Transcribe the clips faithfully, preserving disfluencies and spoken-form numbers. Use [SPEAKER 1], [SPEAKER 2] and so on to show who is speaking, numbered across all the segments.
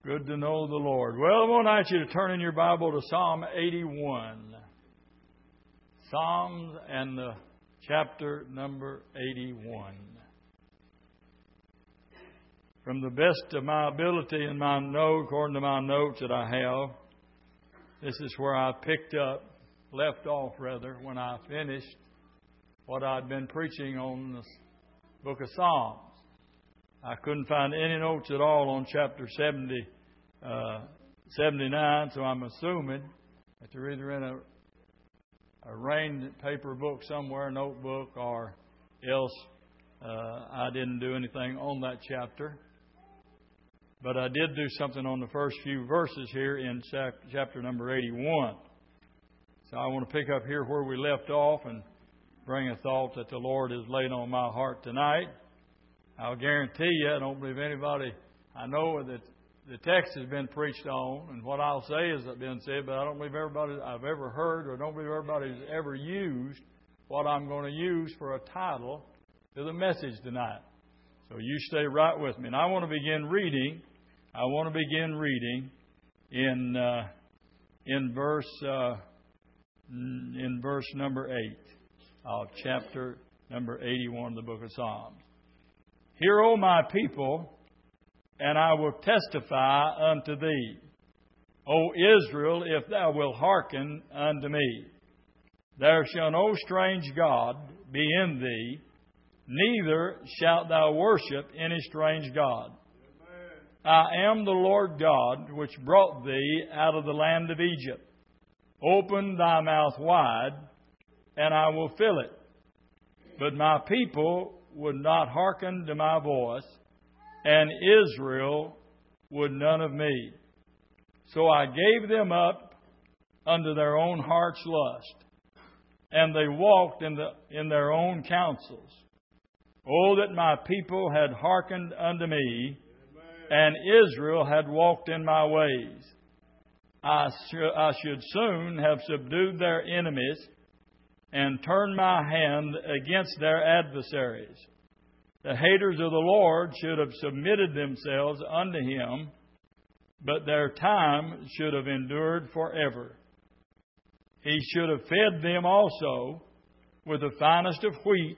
[SPEAKER 1] Good to know the Lord. Well, I want to ask you to turn in your Bible to Psalm eighty-one. Psalms and the chapter number eighty-one. From the best of my ability in my note, according to my notes that I have, this is where I picked up, left off rather, when I finished what I'd been preaching on the book of Psalms. I couldn't find any notes at all on chapter seventy, uh, seventy-nine, so I'm assuming that they're either in a, a rained paper book somewhere, a notebook, or else uh, I didn't do anything on that chapter. But I did do something on the first few verses here in chapter number eighty-one. So I want to pick up here where we left off and bring a thought that the Lord has laid on my heart tonight. I'll guarantee you, I don't believe anybody, I know that the text has been preached on, and what I'll say has been said, but I don't believe everybody I've ever heard, or I don't believe everybody's ever used what I'm going to use for a title to the message tonight. So you stay right with me. And I want to begin reading, I want to begin reading in uh, in verse uh, in verse number eight of chapter number eighty-one of the book of Psalms. Hear, O my people, and I will testify unto thee. O Israel, if thou wilt hearken unto me. There shall no strange God be in thee, neither shalt thou worship any strange God. Amen. I am the Lord God, which brought thee out of the land of Egypt. Open thy mouth wide, and I will fill it. But my people would not hearken to my voice, and Israel would none of me. So I gave them up unto their own heart's lust, and they walked in, the, in their own counsels. Oh, that my people had hearkened unto me, and Israel had walked in my ways. I, sh- I should soon have subdued their enemies, and turn my hand against their adversaries. The haters of the Lord should have submitted themselves unto Him, but their time should have endured forever. He should have fed them also with the finest of wheat,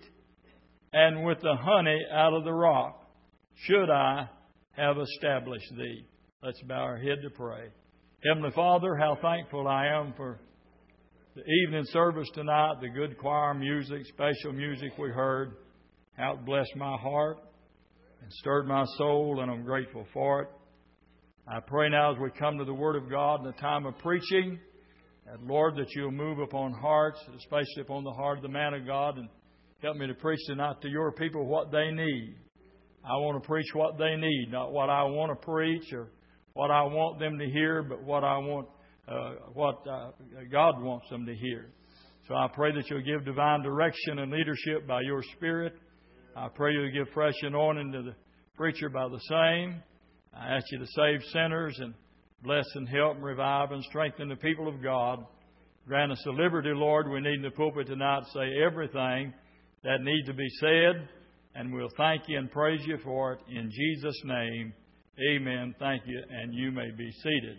[SPEAKER 1] and with the honey out of the rock, should I have established thee. Let's bow our head to pray. Heavenly Father, how thankful I am for the evening service tonight, the good choir music, special music we heard. How it blessed my heart and stirred my soul, and I'm grateful for it. I pray now as we come to the Word of God in the time of preaching, that Lord, that You'll move upon hearts, especially upon the heart of the man of God, and help me to preach tonight to Your people what they need. I want to preach what they need, not what I want to preach or what I want them to hear, but what I want Uh, what uh, God wants them to hear. So I pray that You'll give divine direction and leadership by Your Spirit. I pray You'll give fresh anointing to the preacher by the same. I ask You to save sinners and bless and help and revive and strengthen the people of God. Grant us the liberty, Lord, we need in the pulpit tonight to say everything that needs to be said. And we'll thank You and praise You for it. In Jesus' name, amen. Thank you, and you may be seated.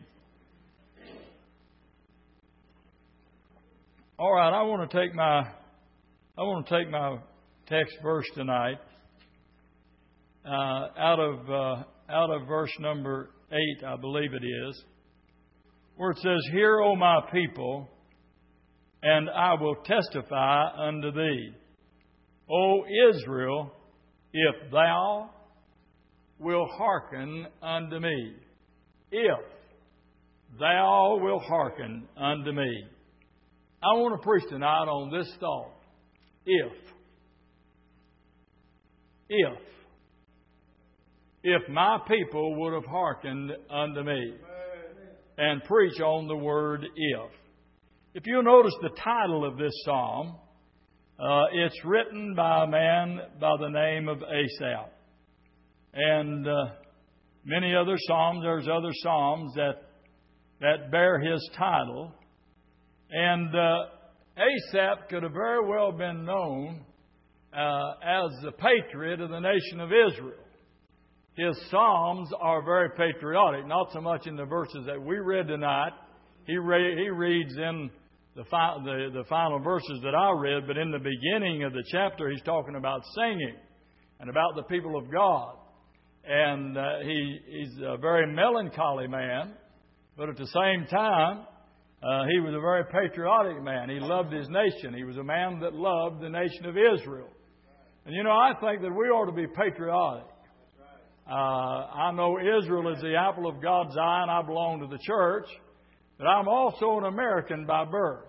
[SPEAKER 1] All right, I want to take my I want to take my text verse tonight uh, out of uh, out of verse number eight, I believe it is, where it says, "Hear, O my people, and I will testify unto thee, O Israel, if thou wilt hearken unto me, if thou wilt hearken unto me." I want to preach tonight on this thought. If. If. If my people would have hearkened unto me. And preach on the word if. If you'll notice the title of this psalm, uh, it's written by a man by the name of Asaph. And uh, many other psalms, there's other psalms that, that bear his title. And uh, Asaph could have very well been known uh, as the patriot of the nation of Israel. his Psalms are very patriotic, not so much in the verses that we read tonight. He, re- he reads in the, fi- the, the final verses that I read, but in the beginning of the chapter, he's talking about singing and about the people of God. And uh, he, he's a very melancholy man, but at the same time, uh, he was a very patriotic man. He loved his nation. He was a man that loved the nation of Israel. And you know, I think that we ought to be patriotic. Uh, I know Israel is the apple of God's eye, and I belong to the church, but I'm also an American by birth.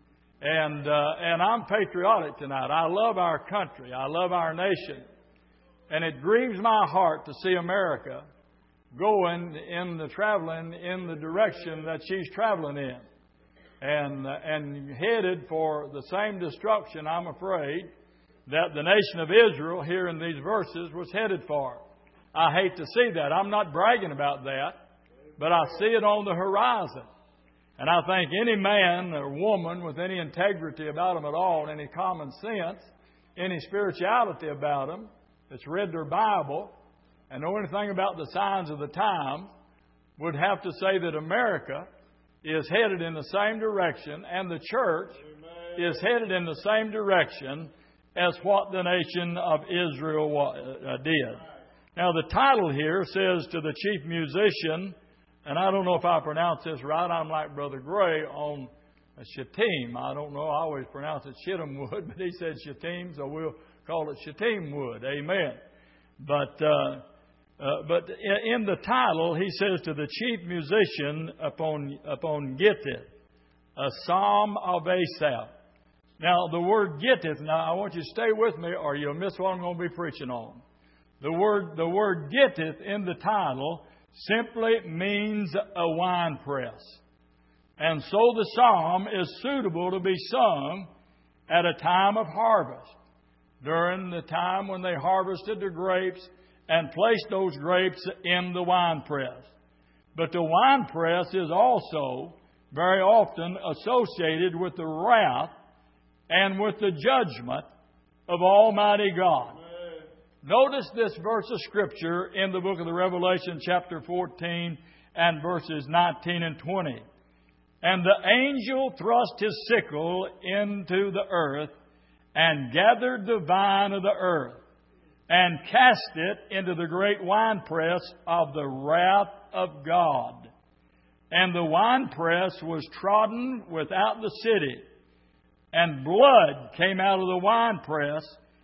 [SPEAKER 1] And uh, and I'm patriotic tonight. I love our country. I love our nation. And it grieves my heart to see America going in the traveling in the direction that she's traveling in, and uh, and headed for the same destruction, I'm afraid, that the nation of Israel here in these verses was headed for. I hate to see that. I'm not bragging about that, but I see it on the horizon. And I think any man or woman with any integrity about them at all, any common sense, any spirituality about them, that's read their Bible and know anything about the signs of the time, would have to say that America is headed in the same direction, and the church Amen. Is headed in the same direction as what the nation of Israel uh, did. Now, the title here says to the chief musician, and I don't know if I pronounce this right. I'm like Brother Gray on Shittim. I don't know. I always pronounce it Shittim Wood, but he said Shittim, so we'll call it Shittim Wood. Amen. But uh, uh, but in the title, he says to the chief musician upon upon Gittith, a psalm of Asaph. Now, the word Gittith. Now, I want you to stay with me, or you'll miss what I'm going to be preaching on. The word the word Gittith in the title simply means a wine press. And so the psalm is suitable to be sung at a time of harvest, during the time when they harvested the grapes and placed those grapes in the wine press. But the wine press is also very often associated with the wrath and with the judgment of Almighty God. Notice this verse of Scripture in the book of the Revelation, chapter fourteen, and verses nineteen and twenty. And the angel thrust his sickle into the earth, and gathered the vine of the earth, and cast it into the great winepress of the wrath of God. And the winepress was trodden without the city, and blood came out of the winepress,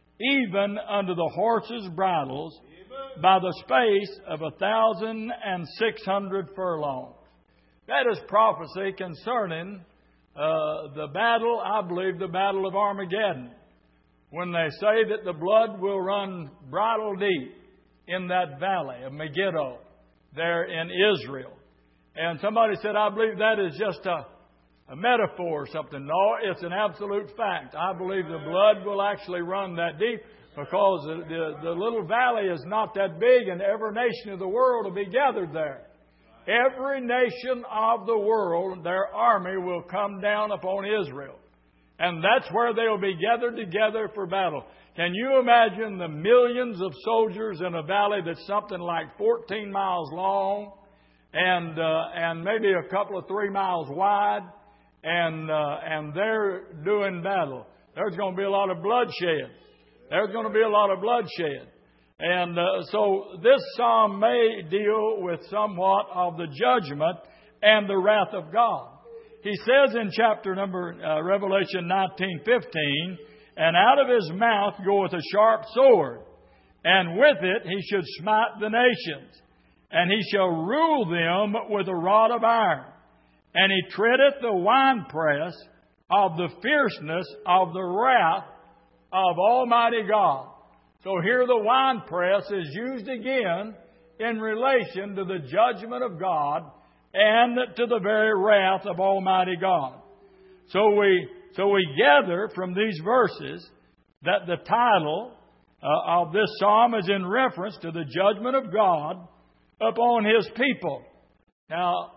[SPEAKER 1] even unto the horses' bridles, by the space of a thousand and six hundred furlongs. That is prophecy concerning uh, the battle, I believe, the battle of Armageddon, when they say that the blood will run bridle deep in that valley of Megiddo there in Israel. And somebody said, I believe that is just a A metaphor or something. No, it's an absolute fact. I believe the blood will actually run that deep, because the, the, the little valley is not that big, and every nation of the world will be gathered there. Every nation of the world, their army will come down upon Israel. And that's where they'll be gathered together for battle. Can you imagine the millions of soldiers in a valley that's something like fourteen miles long and uh, and maybe a couple of three miles wide? And uh, and they're doing battle. There's going to be a lot of bloodshed. There's going to be a lot of bloodshed. And uh, so this psalm may deal with somewhat of the judgment and the wrath of God. He says in chapter number, uh, Revelation nineteen fifteen, and out of his mouth goeth a sharp sword, and with it he should smite the nations, and he shall rule them with a rod of iron. And he treadeth the winepress of the fierceness of the wrath of Almighty God. So here the winepress is used again in relation to the judgment of God and to the very wrath of Almighty God. So we so we gather from these verses that the title uh, of this psalm is in reference to the judgment of God upon His people. Now,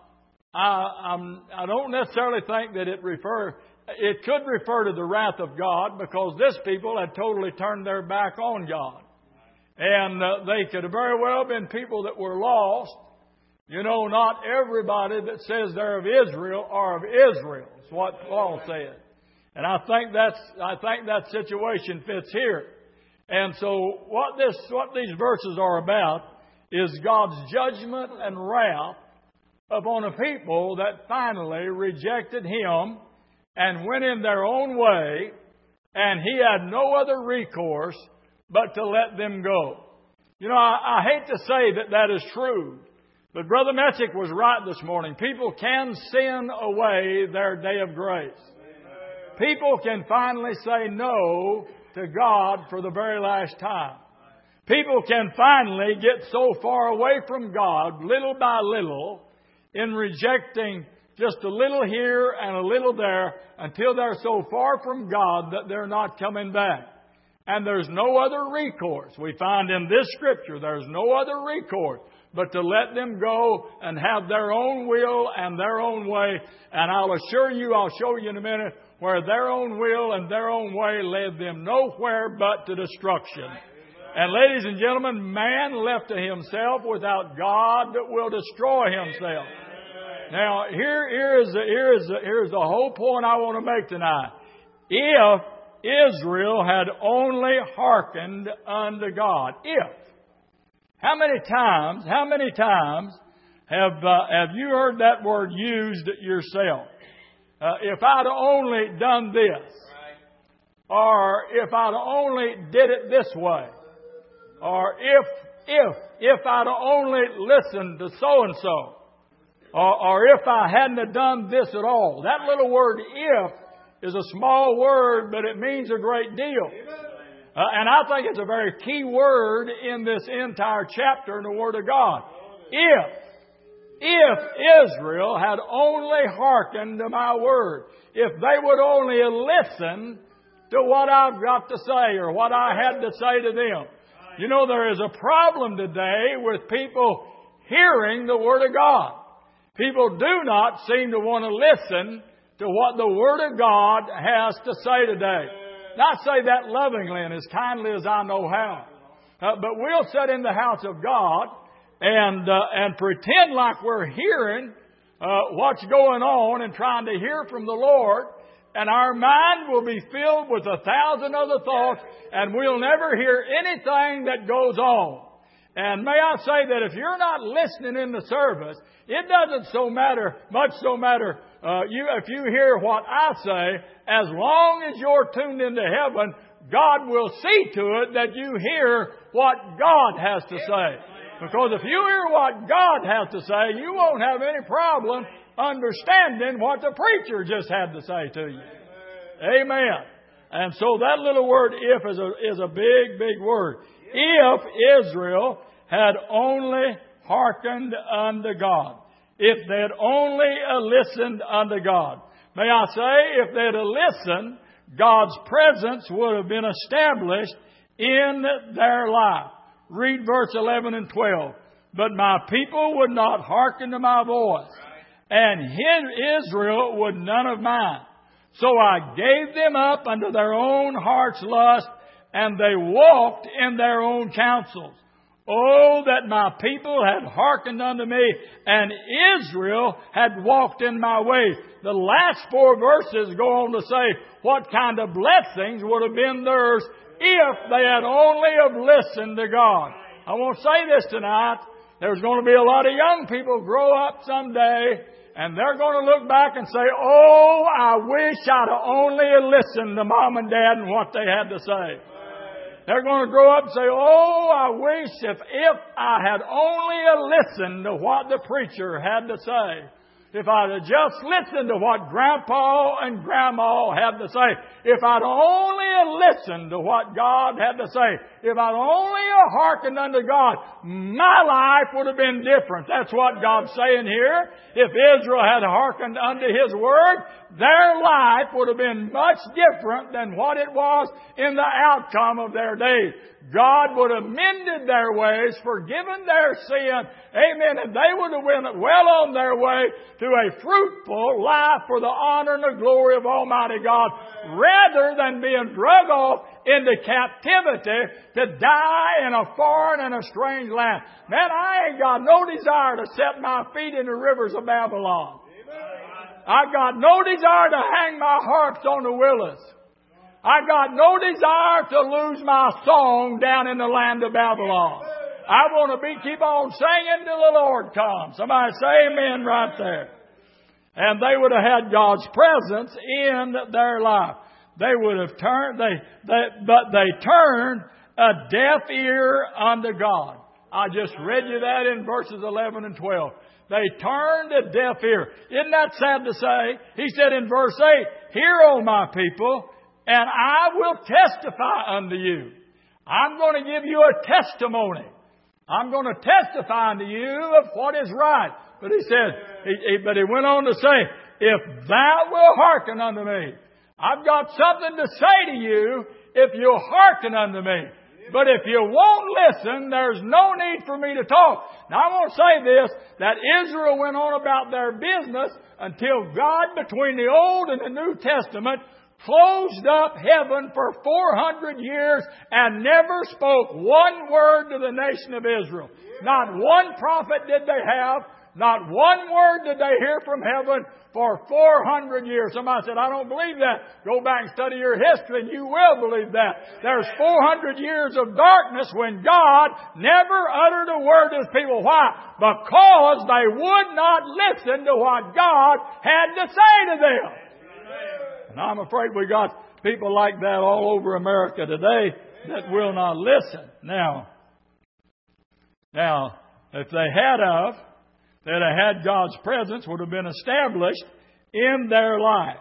[SPEAKER 1] I, I'm, I don't necessarily think that it refer. It could refer to the wrath of God, because this people had totally turned their back on God. And uh, they could have very well been people that were lost. You know, not everybody that says they're of Israel are of Israel. That's what Paul said. And I think that's I think that situation fits here. And so what this what these verses are about is God's judgment and wrath upon a people that finally rejected Him and went in their own way, and He had no other recourse but to let them go. You know, I, I hate to say that that is true, but Brother Messick was right this morning. People can sin away their day of grace. People can finally say no to God for the very last time. People can finally get so far away from God, little by little, in rejecting just a little here and a little there, until they're so far from God that they're not coming back. And there's no other recourse. We find in this Scripture there's no other recourse but to let them go and have their own will and their own way. And I'll assure you, I'll show you in a minute, where their own will and their own way led them nowhere but to destruction. And ladies and gentlemen, man left to himself without God will destroy himself. Now, here, here is the, here is the, here is the whole point I want to make tonight. If Israel had only hearkened unto God. If. How many times, how many times have, uh, have you heard that word used yourself? Uh, if I'd only done this. Or if I'd only did it this way. Or if, if, if I'd only listened to so-and-so. Or, or if I hadn't have done this at all. That little word if is a small word, but it means a great deal. Uh, and I think it's a very key word in this entire chapter in the Word of God. If, if Israel had only hearkened to my word, if they would only listen to what I've got to say or what I had to say to them. You know, there is a problem today with people hearing the Word of God. People do not seem to want to listen to what the Word of God has to say today. Now, I say that lovingly and as kindly as I know how. Uh, but we'll sit in the house of God and uh, and pretend like we're hearing uh, what's going on and trying to hear from the Lord. And our mind will be filled with a thousand other thoughts, and we'll never hear anything that goes on. And may I say that if you're not listening in the service, it doesn't so matter, much so matter, uh, you, if you hear what I say, as long as you're tuned into heaven, God will see to it that you hear what God has to say. Because if you hear what God has to say, you won't have any problem understanding what the preacher just had to say to you. Amen. And so that little word if is a, is a big, big word. If Israel had only hearkened unto God. If they had only listened unto God. May I say, if they had listened, God's presence would have been established in their life. Read verse eleven and twelve. But my people would not hearken to my voice, and his Israel would none of mine. So I gave them up unto their own heart's lust, and they walked in their own counsels. Oh, that my people had hearkened unto me, and Israel had walked in my ways. The last four verses go on to say what kind of blessings would have been theirs if they had only have listened to God. I want to say this tonight. There's going to be a lot of young people grow up someday, and they're going to look back and say, oh, I wish I'd only listened to Mom and Dad and what they had to say. They're going to grow up and say, oh, I wish if, if I had only listened to what the preacher had to say. If I'd have just listened to what Grandpa and Grandma had to say. If I'd only listened to what God had to say. If I'd only hearkened unto God, my life would have been different. That's what God's saying here. If Israel had hearkened unto His word, their life would have been much different than what it was in the outcome of their days. God would have mended their ways, forgiven their sin. Amen. And they would have went well on their way to a fruitful life for the honor and the glory of Almighty God, rather than being drug off into captivity to die in a foreign and a strange land. Man, I ain't got no desire to set my feet in the rivers of Babylon. I got no desire to hang my harps on the willows. I got no desire to lose my song down in the land of Babylon. I want to be keep on singing till the Lord comes. Somebody say amen right there. And they would have had God's presence in their life. They would have turned, they, they, but they turned a deaf ear unto God. I just read you that in verses eleven and twelve. They turned a deaf ear. Isn't that sad to say? He said in verse eight, "Hear, O my people, and I will testify unto you." I'm going to give you a testimony. I'm going to testify unto you of what is right. But he said, he, he, but he went on to say, "If thou wilt hearken unto me." I've got something to say to you if you'll hearken unto me. But if you won't listen, there's no need for me to talk. Now I want to say this, that Israel went on about their business until God, between the Old and the New Testament, closed up heaven for four hundred years and never spoke one word to the nation of Israel. Not one prophet did they have. Not one word did they hear from heaven for four hundred years. Somebody said, "I don't believe that." Go back and study your history and you will believe that. There's four hundred years of darkness when God never uttered a word to His people. Why? Because they would not listen to what God had to say to them. And I'm afraid we got people like that all over America today that will not listen. Now, now, if they had of, that had God's presence would have been established in their life.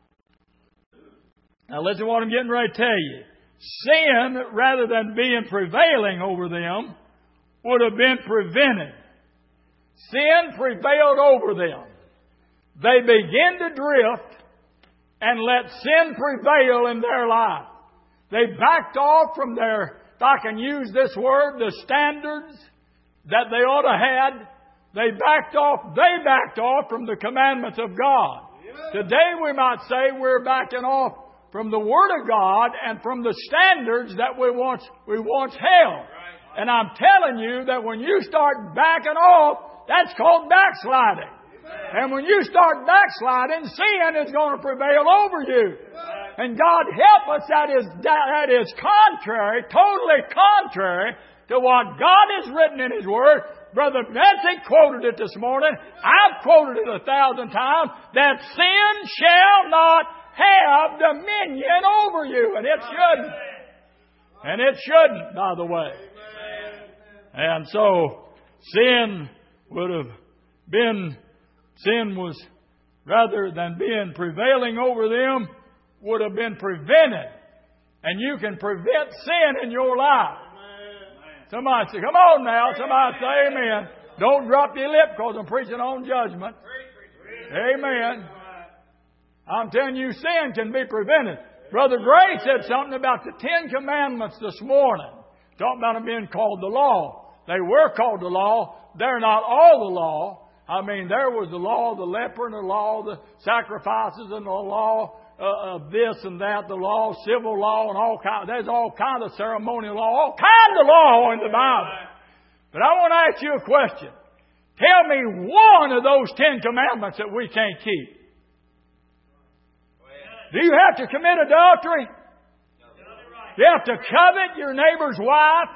[SPEAKER 1] Now listen to what I'm getting ready to tell you. Sin, rather than being prevailing over them, would have been prevented. Sin prevailed over them. They began to drift and let sin prevail in their life. They backed off from their, if I can use this word, the standards that they ought to have. They backed off, they backed off from the commandments of God. Today we might say we're backing off from the Word of God and from the standards that we once, we once held. And I'm telling you that when you start backing off, that's called backsliding. And when you start backsliding, sin is going to prevail over you. And God help us, that is, that is contrary, totally contrary to what God has written in His Word. Brother Betsy quoted it this morning. I've quoted it a thousand times. That sin shall not have dominion over you. And it shouldn't. And it shouldn't, by the way. And so, sin would have been, sin was, rather than being prevailing over them, would have been prevented. And you can prevent sin in your life. Somebody say, come on now. Somebody say amen. Don't drop your lip because I'm preaching on judgment. Amen. I'm telling you, sin can be prevented. Brother Gray said something about the Ten Commandments this morning. Talking about them being called the law. They were called the law. They're not all the law. I mean, there was the law of the leper and the law of the sacrifices and the law Uh, of this and that, the law, civil law, and all kind. There's all kind of ceremonial law, all kind of law in the Bible. But I want to ask you a question. Tell me one of those Ten Commandments that we can't keep. Do you have to commit adultery? Do you have to covet your neighbor's wife?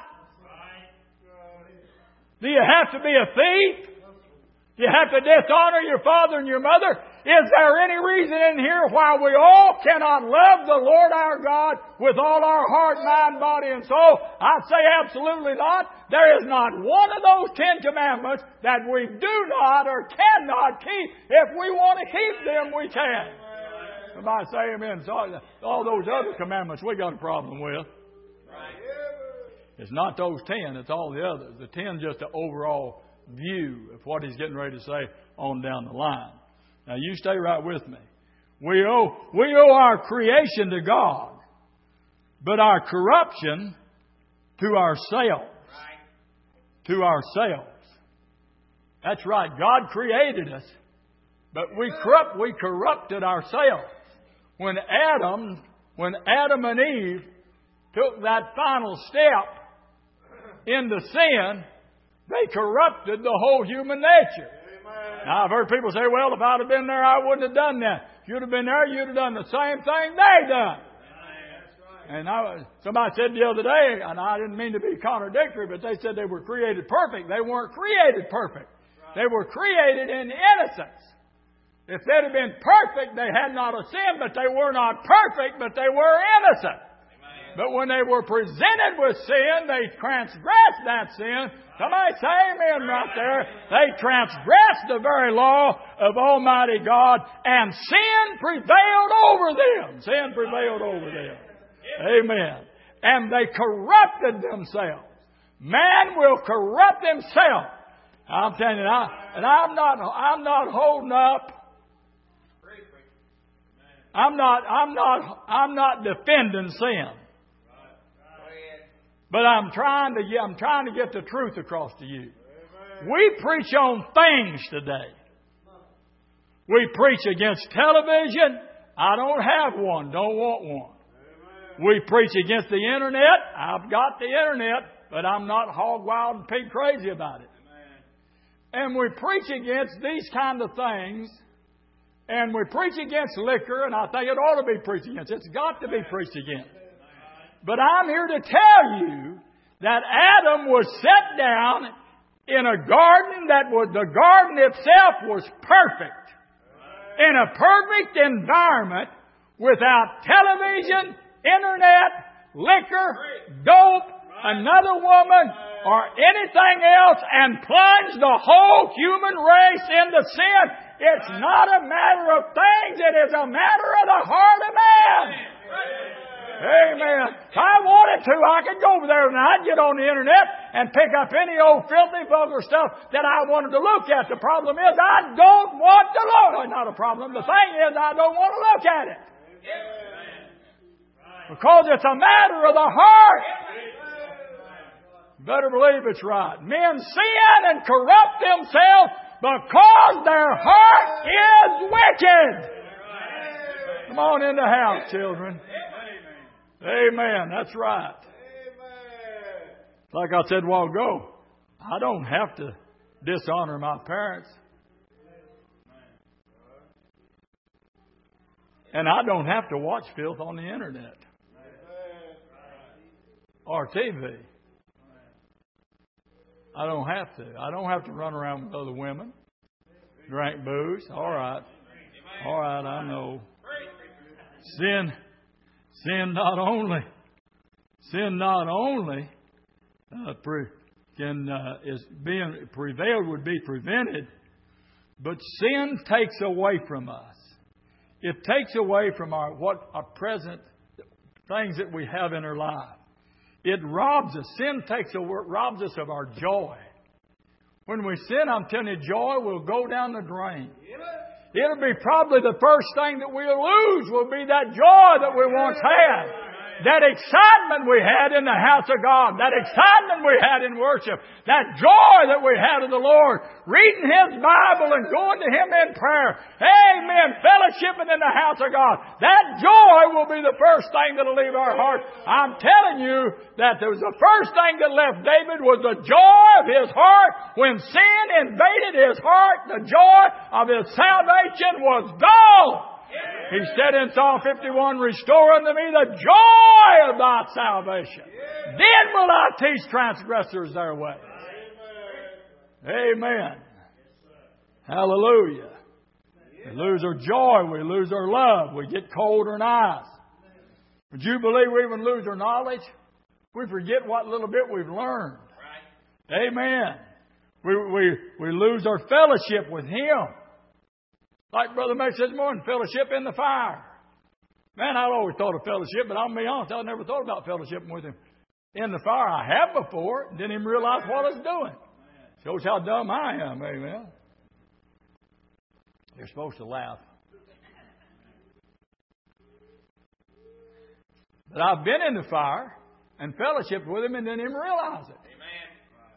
[SPEAKER 1] Do you have to be a thief? Do you have to dishonor your father and your mother? Is there any reason in here why we all cannot love the Lord our God with all our heart, mind, body, and soul? I'd say absolutely not. There is not one of those Ten Commandments that we do not or cannot keep. If we want to keep them, we can. Somebody say amen. So all those other commandments we got a problem with. It's not those ten, it's all the others. The ten just an overall view of what he's getting ready to say on down the line. Now you stay right with me. We owe, we owe our creation to God, but our corruption To ourselves. To ourselves. That's right. God created us, but we corrupt, we corrupted ourselves. When Adam, when Adam and Eve took that final step into sin, they corrupted the whole human nature. Now, I've heard people say, well, if I'd have been there, I wouldn't have done that. If you'd have been there, you'd have done the same thing they done. And I, somebody said the other day, and I didn't mean to be contradictory, but they said they were created perfect. They weren't created perfect. They were created in innocence. If they'd have been perfect, they had not a sin, but they were not perfect, but they were innocent. But when they were presented with sin, they transgressed that sin. Somebody say amen right there. They transgressed the very law of Almighty God, and sin prevailed over them. Sin prevailed over them. Amen. And they corrupted themselves. Man will corrupt himself. I'm telling you, I, and I'm not, I'm not holding up. I'm not, I'm not, I'm not defending sin. But I'm trying to, I'm trying to get the truth across to you. We preach on things today. We preach against television. I don't have one. Don't want one. We preach against the internet. I've got the internet, but I'm not hog wild and pig crazy about it. And we preach against these kind of things. And we preach against liquor, and I think it ought to be preached against. It's got to be preached against. But I'm here to tell you that Adam was set down in a garden that was, the garden itself was perfect. In a perfect environment without television, internet, liquor, dope, another woman, or anything else, and plunge the whole human race into sin. It's not a matter of things. It is a matter of the heart of man. Amen. If I wanted to, I could go over there tonight, get on the internet, and pick up any old filthy, vulgar stuff that I wanted to look at. The problem is I don't want to look. Well, not a problem. The thing is I don't want to look at it. Because it's a matter of the heart. Better believe it's right. Men sin and corrupt themselves because their heart is wicked. Come on in the house, children. Amen. That's right. Like I said a while ago, I don't have to dishonor my parents. And I don't have to watch filth on the internet or T V. I don't have to. I don't have to run around with other women, drink booze. All right. All right, I know. Sin, sin not only, sin not only uh, pre, can uh, is being prevailed would be prevented, but sin takes away from us. It takes away from our what our present things that we have in our life. It robs us. Sin takes away, robs us of our joy. When we sin, I'm telling you, joy will go down the drain. It'll be probably the first thing that we'll lose will be that joy that we once had. That excitement we had in the house of God. That excitement we had in worship. That joy that we had of the Lord. Reading His Bible and going to Him in prayer. Amen. Fellowshipping in the house of God. That joy will be the first thing that'll leave our heart. I'm telling you that there was the first thing that left David was the joy of his heart. When sin invaded his heart, the joy of his salvation was gone. He said in Psalm fifty-one, restore unto me the joy of thy salvation. Then will I teach transgressors their way. Amen. Amen. Hallelujah. We lose our joy. We lose our love. We get colder in eyes. Would you believe we even lose our knowledge? We forget what little bit we've learned. Amen. We, we, we lose our fellowship with Him. Like Brother Mac said this morning, fellowship in the fire. Man, I'd always thought of fellowship, but I'll be honest, I never thought about fellowshipping with Him in the fire. I have before, didn't even realize what I was doing. Shows how dumb I am, amen. You're supposed to laugh. But I've been in the fire. and fellowship with Him and didn't even realize it. Amen.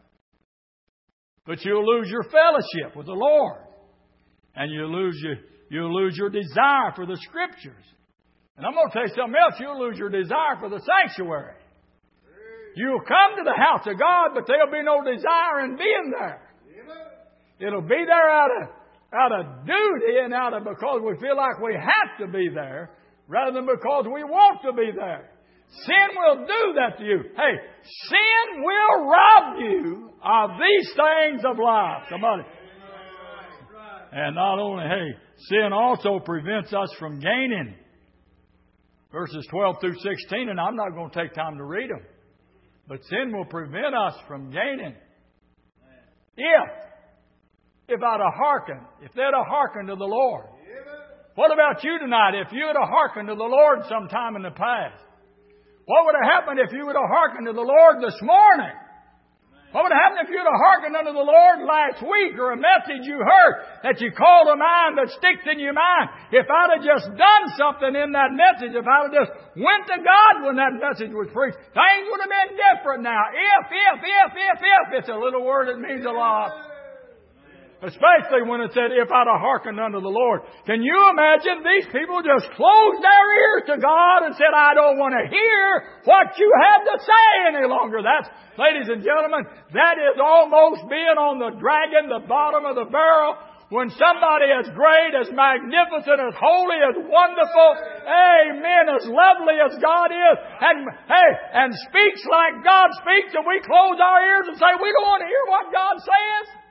[SPEAKER 1] But you'll lose your fellowship with the Lord. And you'll lose your, you'll lose your desire for the Scriptures. And I'm going to tell you something else. You'll lose your desire for the sanctuary. You'll come to the house of God, but there'll be no desire in being there. It'll be there out of, out of duty and out of because we feel like we have to be there rather than because we want to be there. Sin will do that to you. Hey, sin will rob you of these things of life. Somebody. And not only, hey, sin also prevents us from gaining. Verses twelve through sixteen, and I'm not going to take time to read them. But sin will prevent us from gaining. If, if I'd have hearkened, if they'd have hearkened to the Lord. What about you tonight? If you would have hearkened to the Lord sometime in the past? What would have happened if you would have hearkened to the Lord this morning? What would have happened if you would have hearkened unto the Lord last week, or a message you heard that you called to mind that sticks in your mind? If I'd have just done something in that message, if I'd have just went to God when that message was preached, things would have been different now. If, if, if, if, if. It's a little word that means a lot. Especially when it said, if I'd have hearkened unto the Lord. Can you imagine these people just closed their ears to God and said, I don't want to hear what you have to say any longer. That's, ladies and gentlemen, that is almost being on the dragon, the bottom of the barrel. When somebody as great, as magnificent, as holy, as wonderful, amen, as lovely as God is, and, hey, and speaks like God speaks, and we close our ears and say, we don't want to hear what God says.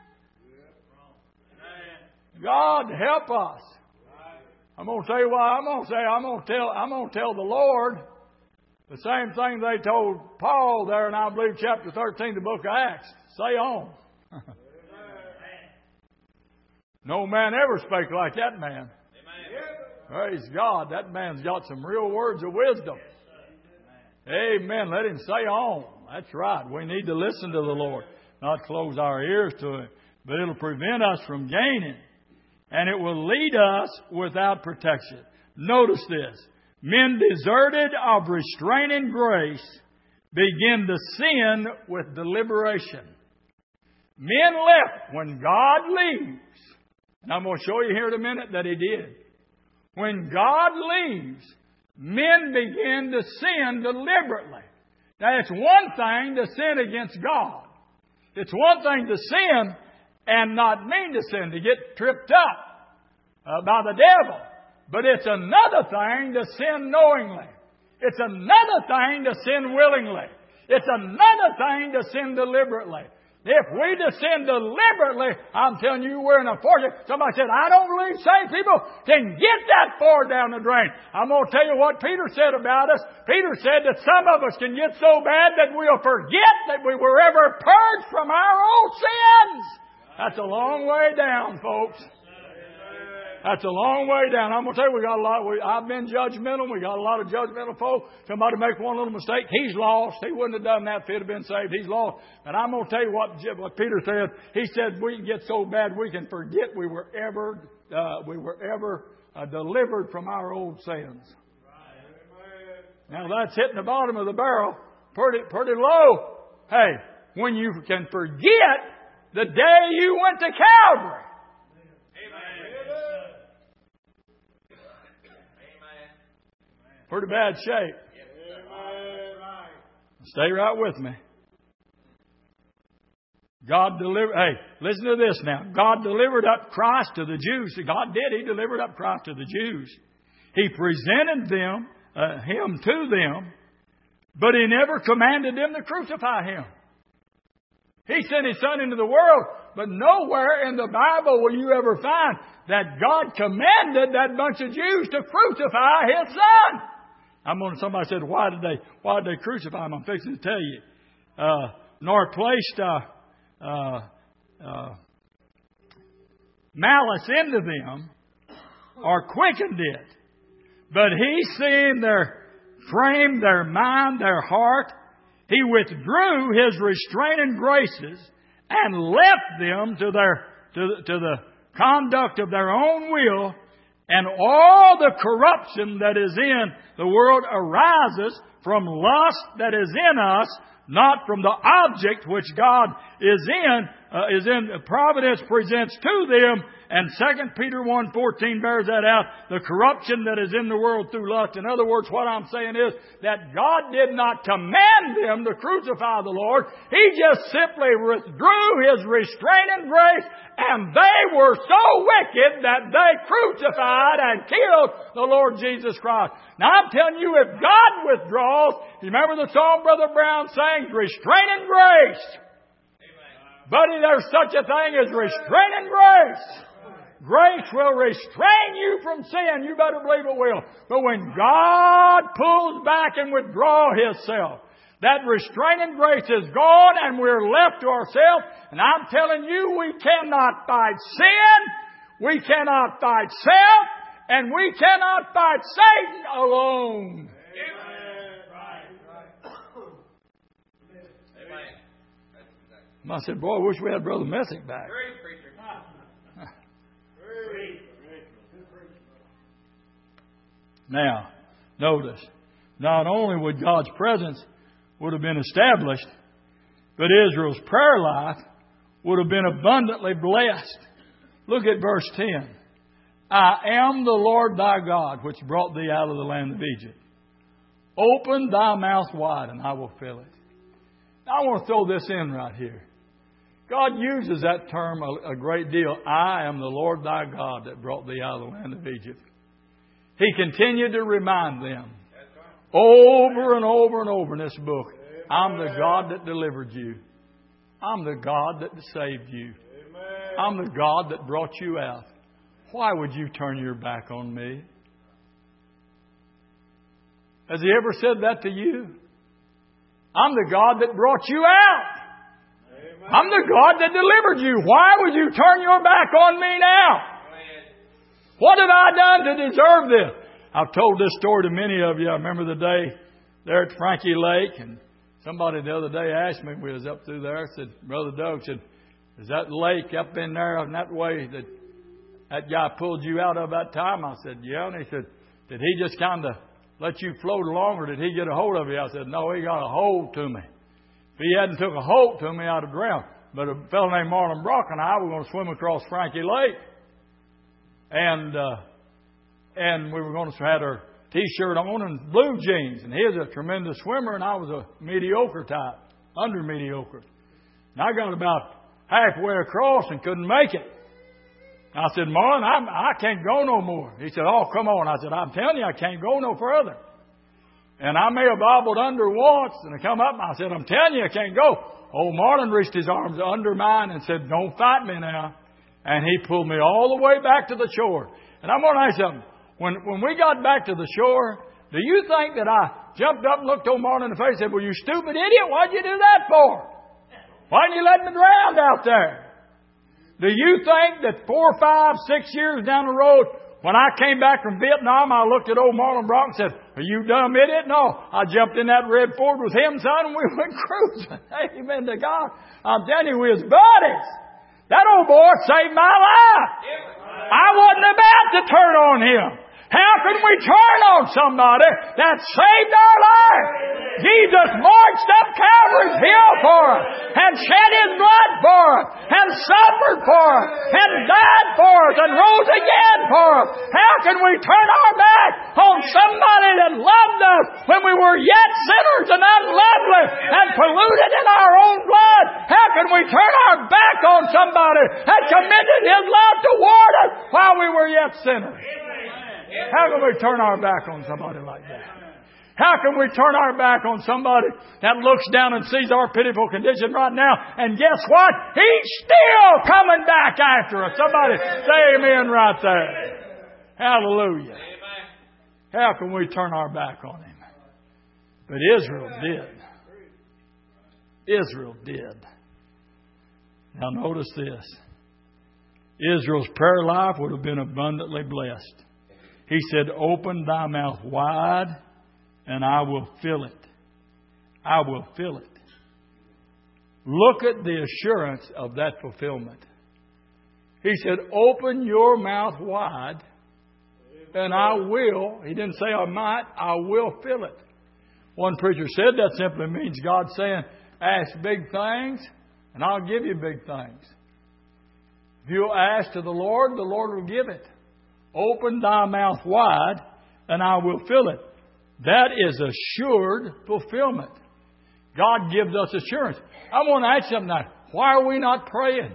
[SPEAKER 1] God help us. I'm going to tell you what I'm going to say. I'm going to tell, I'm going to tell the Lord the same thing they told Paul there in, I believe, chapter thirteen, the book of Acts. Say on. No man ever spake like that man. Praise God. That man's got some real words of wisdom. Amen. Let him say on. That's right. We need to listen to the Lord, not close our ears to Him. But it'll prevent us from gaining. And it will lead us without protection. Notice this. Men deserted of restraining grace begin to sin with deliberation. Men left when God leaves. And I'm going to show you here in a minute that He did. When God leaves, men begin to sin deliberately. Now, it's one thing to sin against God. It's one thing to sin and not mean to sin, to get tripped up uh, by the devil. But it's another thing to sin knowingly. It's another thing to sin willingly. It's another thing to sin deliberately. If we to sin deliberately, I'm telling you, we're in a fortune. Somebody said, I don't believe saved people can get that far down the drain. I'm going to tell you what Peter said about us. Peter said that some of us can get so bad that we'll forget that we were ever purged from our old sins. That's a long way down, folks. That's a long way down. I'm going to tell you, we got a lot. We, I've been judgmental. We got a lot of judgmental folk. Somebody make one little mistake, he's lost. He wouldn't have done that if he'd have been saved. He's lost. And I'm going to tell you what, what Peter said. He said we can get so bad we can forget we were ever uh, we were ever uh, delivered from our old sins. Now that's hitting the bottom of the barrel, pretty pretty low. Hey, when you can forget the day you went to Calvary. Pretty bad shape. Stay right with me. God delivered, hey, listen to this now. God delivered up Christ to the Jews. God did. He delivered up Christ to the Jews. He presented them, uh, Him to them, but He never commanded them to crucify Him. He sent His Son into the world, but nowhere in the Bible will you ever find that God commanded that bunch of Jews to crucify His Son. I'm going to, somebody said, why did they, why did they crucify Him? I'm fixing to tell you. Uh, nor placed uh, uh, uh, malice into them, or quickened it. But He, seeing their frame, their mind, their heart, He withdrew His restraining graces and left them to their to, to the conduct of their own will, and all the corruption that is in the world arises from lust that is in us, not from the object which God is in, uh, is in, providence presents to them. And Second Peter one fourteen bears that out, the corruption that is in the world through lust. In other words, what I'm saying is that God did not command them to crucify the Lord. He just simply withdrew His restraining grace, and they were so wicked that they crucified and killed the Lord Jesus Christ. Now I'm telling you, if God withdraws, you remember the song Brother Brown sang, restraining grace. Amen. Buddy, there's such a thing as restraining grace. Grace will restrain you from sin. You better believe it will. But when God pulls back and withdraws Himself, that restraining grace is gone and we're left to ourselves. And I'm telling you, we cannot fight sin. We cannot fight self. And we cannot fight Satan alone. Amen. I said, boy, I wish we had Brother Messick back. Now, notice, not only would God's presence would have been established, but Israel's prayer life would have been abundantly blessed. Look at verse ten. I am the Lord thy God, which brought thee out of the land of Egypt. Open thy mouth wide, and I will fill it. Now, I want to throw this in right here. God uses that term a, a great deal. I am the Lord thy God that brought thee out of the land of Egypt. He continued to remind them over and over and over in this book, I'm the God that delivered you. I'm the God that saved you. I'm the God that brought you out. Why would you turn your back on me? Has He ever said that to you? I'm the God that brought you out. I'm the God that delivered you. Why would you turn your back on me now? What have I done to deserve this? I've told this story to many of you. I remember the day there at Frankie Lake, and somebody the other day asked me, we was up through there, said, Brother Doug said, is that lake up in there in that way that that guy pulled you out of that time? I said, yeah. And he said, did he just kind of let you float along, or did he get a hold of you? I said, no, he got a hold to me. If he hadn't took a hold to me, I'd have drowned. But a fellow named Marlon Brock and I were going to swim across Frankie Lake. And uh, and we were going to have our T-shirt on and blue jeans. And he was a tremendous swimmer, and I was a mediocre type, under mediocre. And I got about halfway across and couldn't make it. I said, Marlon, I'm, I can't go no more. He said, oh, come on. I said, I'm telling you, I can't go no further. And I may have bobbled under once, and I come up, and I said, I'm telling you, I can't go. Old Marlon reached his arms under mine and said, don't fight me now. And he pulled me all the way back to the shore. And I'm going to ask you something. When, when we got back to the shore, do you think that I jumped up and looked old Marlon in the face and said, well, you stupid idiot, why'd you do that for? Why didn't you let me drown out there? Do you think that four, five, six years down the road, when I came back from Vietnam, I looked at old Marlon Brock and said, are you dumb idiot? No. I jumped in that red Ford with him, son, and we went cruising. Amen to God. I'm telling you, we was buddies. That old boy saved my life. I wasn't about to turn on him. How can we turn on somebody that saved our life? Jesus marched up Calvary's hill for us and shed His blood for us and suffered for us and died for us and rose again for us. How can we turn our back on somebody that loved us when we were yet sinners and unlovely and polluted in our own blood? How can we turn our back on somebody that committed His love toward us while we were yet sinners? How can we turn our back on somebody like that? How can we turn our back on somebody that looks down and sees our pitiful condition right now? And guess what? He's still coming back after us. Somebody say amen right there. Hallelujah. How can we turn our back on Him? But Israel did. Israel did. Now notice this. Israel's prayer life would have been abundantly blessed. He said, open thy mouth wide, and I will fill it. I will fill it. Look at the assurance of that fulfillment. He said, open your mouth wide, and I will. He didn't say I might. I will fill it. One preacher said that simply means God saying, ask big things, and I'll give you big things. If you'll ask to the Lord, the Lord will give it. Open thy mouth wide, and I will fill it. That is assured fulfillment. God gives us assurance. I want to ask something now. Why are we not praying?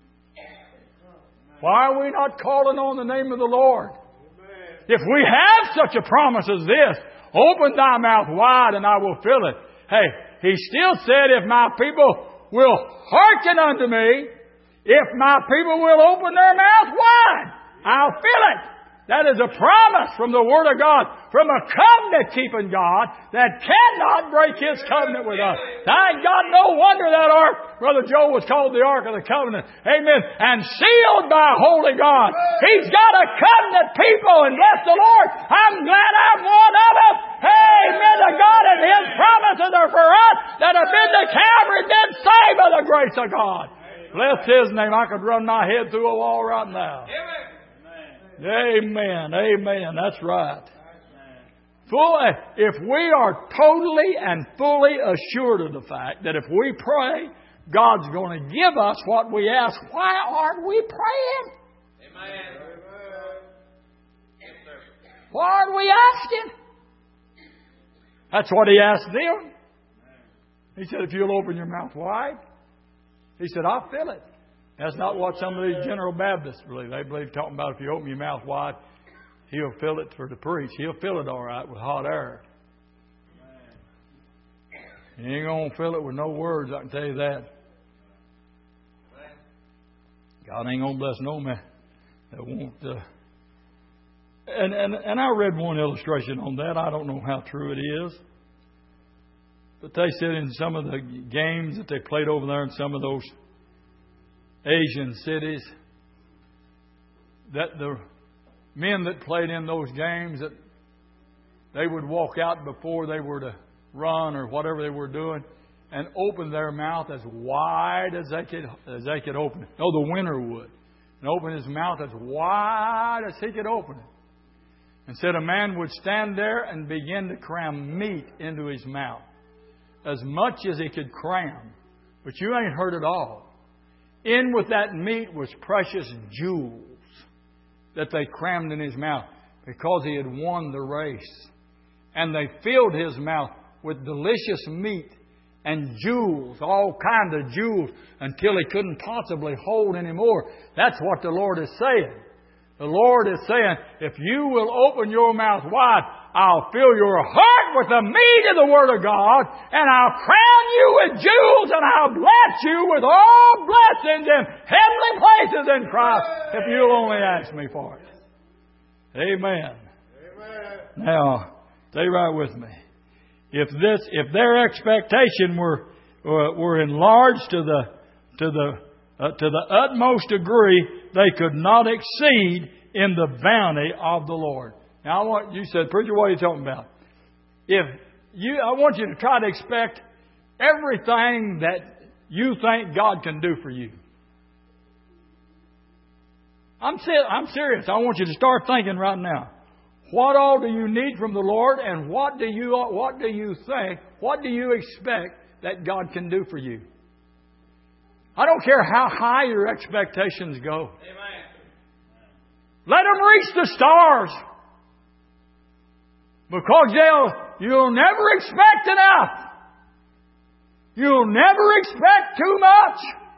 [SPEAKER 1] Why are we not calling on the name of the Lord? If we have such a promise as this, open thy mouth wide and I will fill it. Hey, He still said, if my people will hearken unto me, if my people will open their mouth wide, I'll fill it. That is a promise from the Word of God, from a covenant-keeping God that cannot break His covenant with us. Thank God, no wonder that ark, Brother Joe, was called the Ark of the Covenant. Amen. And sealed by Holy God. He's got a covenant people, and bless the Lord, I'm glad I'm one of them. Amen to God, and His promises are for us that have been to Calvary, been saved by the grace of God. Bless His name. I could run my head through a wall right now. Amen. Amen. That's right. Full, if we are totally and fully assured of the fact that if we pray, God's going to give us what we ask, why aren't we praying? Amen. Why aren't we asking? That's what He asked them. He said, if you'll open your mouth wide, He said, I'll fill it. That's not what some of these General Baptists believe. They believe talking about if you open your mouth wide, He'll fill it for the preach. He'll fill it all right with hot air. He ain't going to fill it with no words, I can tell you that. God ain't going to bless no man that won't. Uh... And, and, and I read one illustration on that. I don't know how true it is. But they said in some of the games that they played over there in some of those Asian cities, that the men that played in those games, that they would walk out before they were to run or whatever they were doing and open their mouth as wide as they could as they could open it. No, the winner would. And open his mouth as wide as he could open it. And said a man would stand there and begin to cram meat into his mouth. As much as he could cram. But you ain't heard it all. In with that meat was precious jewels that they crammed in his mouth because he had won the race. And they filled his mouth with delicious meat and jewels, all kinds of jewels, until he couldn't possibly hold any more. That's what the Lord is saying. The Lord is saying, if you will open your mouth wide, I'll fill your heart with the meat of the Word of God, and I'll crown you with jewels, and I'll bless you with all blessings in heavenly places in Christ, if you'll only ask me for it. Amen. Amen. Now, stay right with me. If this, if their expectation were uh, were enlarged to the to the uh, to the utmost degree, they could not exceed in the bounty of the Lord. Now, I want you said, preacher, what are you talking about? If you, I want you to try to expect everything that you think God can do for you. I'm I'm serious. I want you to start thinking right now. What all do you need from the Lord, and what do you what do you think? What do you expect that God can do for you? I don't care how high your expectations go. Amen. Let them reach the stars, because they'll you'll never expect enough. You'll never expect too much.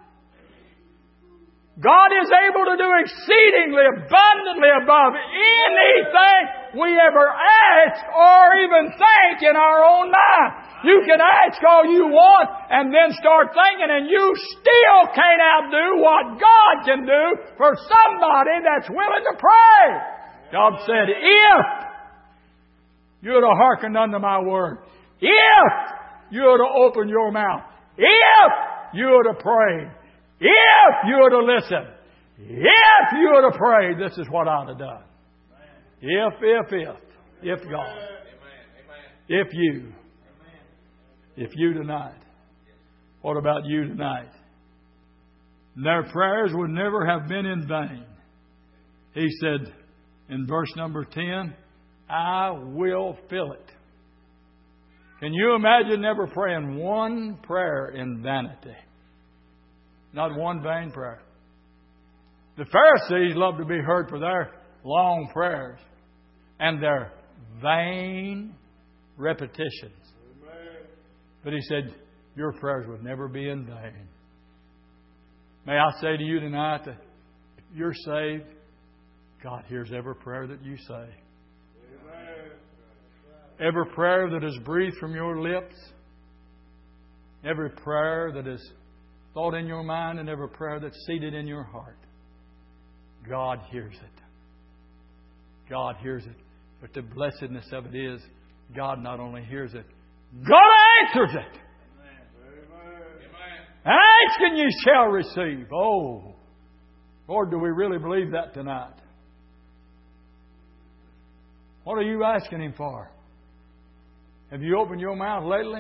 [SPEAKER 1] God is able to do exceedingly abundantly above anything we ever ask or even think in our own mind. You can ask all you want and then start thinking, and you still can't outdo what God can do for somebody that's willing to pray. God said, if you would have hearkened unto my word, if you would have opened your mouth, if you would have prayed, if you would have listened, if you would have prayed, this is what I'd have done. If, if, if, if God, if you, if you tonight. What about you tonight? Their prayers would never have been in vain. He said in verse number ten, I will fill it. Can you imagine never praying one prayer in vanity? Not one vain prayer. The Pharisees loved to be heard for their long prayers and their vain repetitions. But He said, your prayers would never be in vain. May I say to you tonight that if you're saved, God hears every prayer that you say. Every prayer that is breathed from your lips, every prayer that is thought in your mind, and every prayer that's seated in your heart, God hears it. God hears it. But the blessedness of it is, God not only hears it, God answers it. Ask and ye shall receive. Oh, Lord, do we really believe that tonight? What are you asking Him for? Have you opened your mouth lately?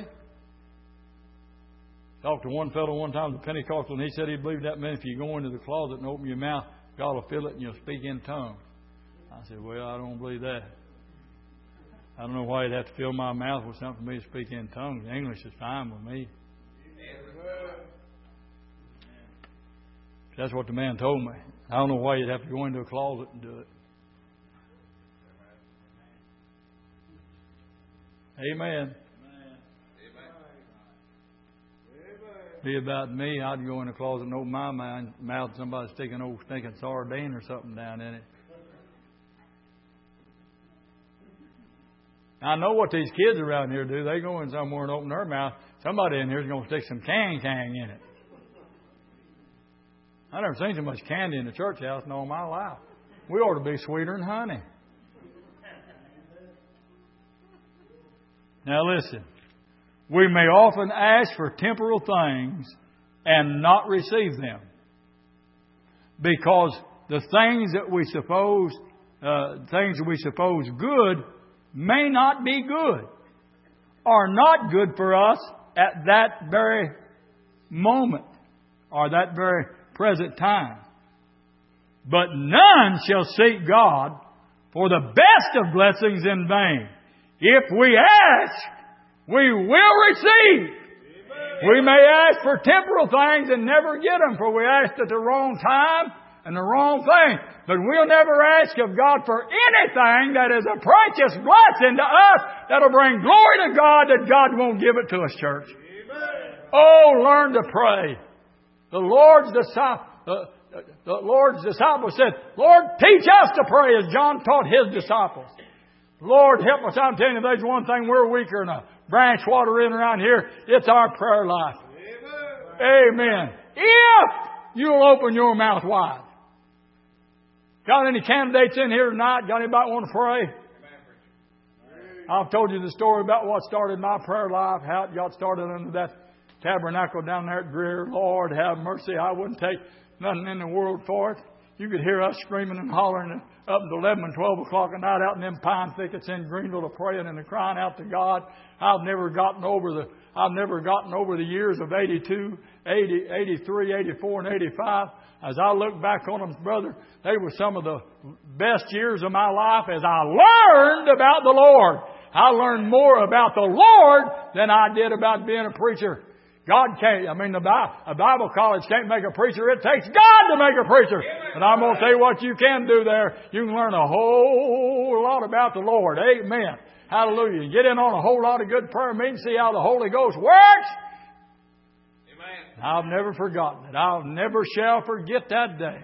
[SPEAKER 1] Talked to one fellow one time, the Pentecostal, and he said he believed that meant if you go into the closet and open your mouth, God will fill it and you'll speak in tongues. I said, well, I don't believe that. I don't know why you'd have to fill my mouth with something for me to speak in tongues. English is fine with me. That's what the man told me. I don't know why you'd have to go into a closet and do it. Amen. Be about me, I'd go in the closet and open my mouth and somebody stick an old stinking sardine or something down in it. I know what these kids around here do. They go in somewhere and open their mouth. Somebody in here is going to stick some can-can in it. I've never seen so much candy in the church house in all my life. We ought to be sweeter than honey. Now listen. We may often ask for temporal things and not receive them, because the things that we suppose uh, things that we suppose good may not be good, are not good for us at that very moment or that very present time. But none shall seek God for the best of blessings in vain. If we ask, we will receive. Amen. We may ask for temporal things and never get them, for we asked at the wrong time and the wrong thing. But we'll never ask of God for anything that is a precious blessing to us that'll bring glory to God, that God won't give it to us, church. Amen. Oh, learn to pray. The Lord's disciple, the, the Lord's disciple said, Lord, teach us to pray as John taught his disciples. Lord, help us. I'm telling you, there's one thing we're weaker than a branch water in around here. It's our prayer life. Amen. Amen. If you'll open your mouth wide. Got any candidates in here tonight? Got anybody want to pray? I've told you the story about what started my prayer life, how it got started under that tabernacle down there at Greer. Lord, have mercy. I wouldn't take nothing in the world for it. You could hear us screaming and hollering up until eleven and twelve o'clock at night out in them pine thickets in Greenville, praying and crying out to God. I've never gotten over the I've never gotten over the years of eighty-two, eighty, eighty-three, eighty-four, and eighty-five. As I look back on them, brother, they were some of the best years of my life as I learned about the Lord. I learned more about the Lord than I did about being a preacher. God can't, I mean, the Bible, a Bible college can't make a preacher. It takes God to make a preacher. But I'm going to tell you what you can do there. You can learn a whole lot about the Lord. Amen. Hallelujah. Get in on a whole lot of good prayer meetings, see how the Holy Ghost works. Amen. I've never forgotten it. I'll never shall forget that day.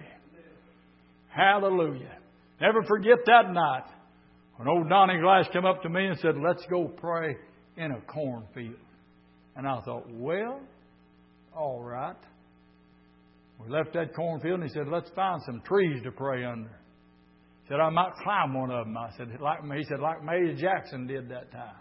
[SPEAKER 1] Hallelujah. Never forget that night when old Donnie Glass came up to me and said, let's go pray in a cornfield. And I thought, well, all right. We left that cornfield and he said, let's find some trees to pray under. He said, I might climb one of them. I said, like me. He said, like Major Jackson did that time.